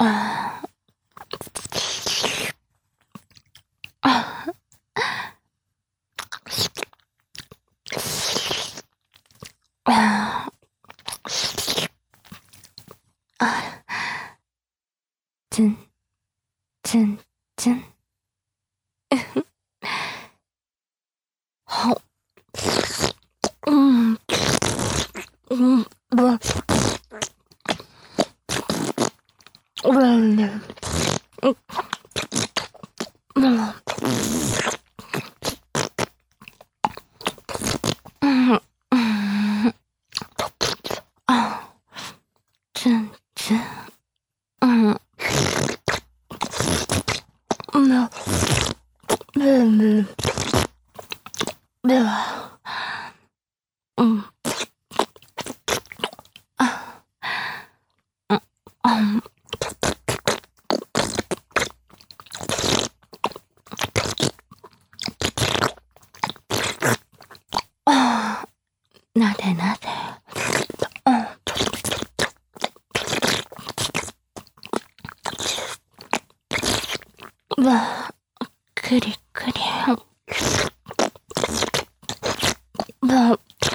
ああああツンツンツンはうんうんばうんうんあツンツンうんうんではうんあああなでなでわくりくりわ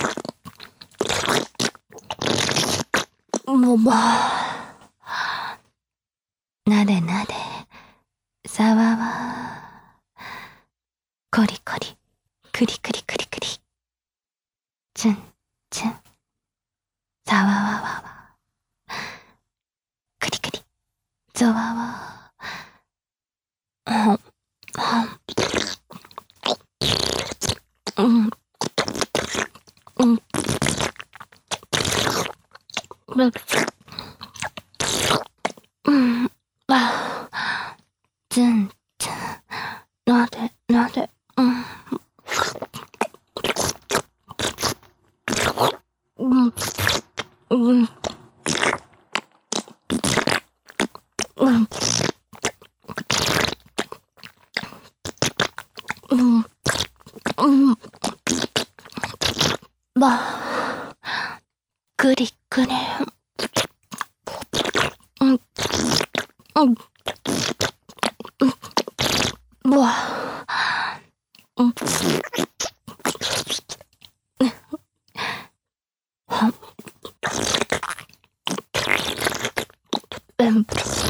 もばなでなでさわわこりこりくりくりくりくりツンツンさわわわわくりくりぞわわはんはんうんうんうんあツンツンなでなでうんうんうんうんうんうんばくりくりうんうんわうんはんうん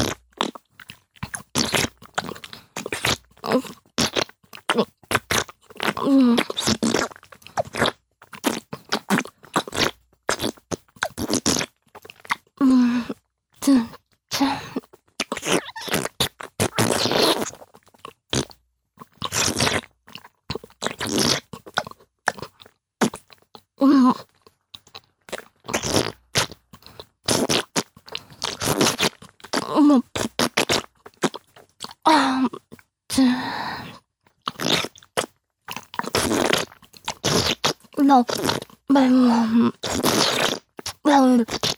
うんうんツンツンうんもうあツンのめん